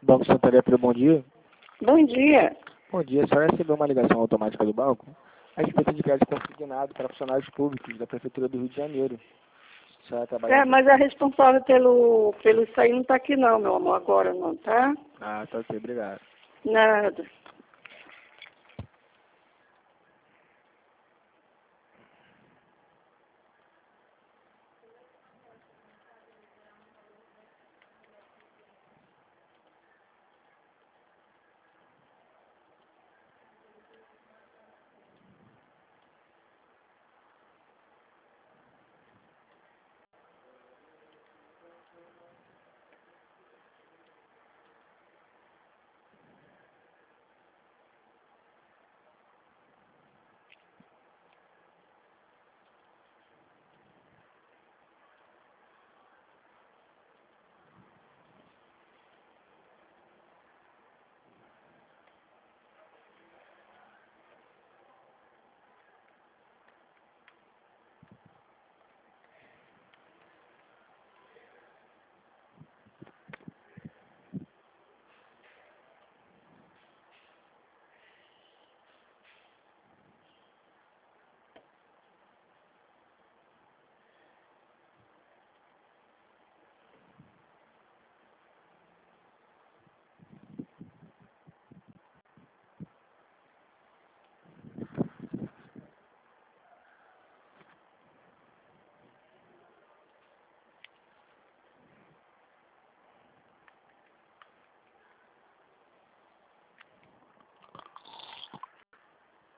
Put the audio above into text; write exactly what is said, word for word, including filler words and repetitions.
Banco Santander, bom dia. Bom dia. Bom dia, a senhora recebeu uma ligação automática do banco a respeito de crédito consignado para funcionários públicos da Prefeitura do Rio de Janeiro. A senhora trabalha É, aqui? mas a responsável pelo, pelo isso aí não está aqui não, meu amor, agora não, tá? Ah, tá ok, obrigado. Nada.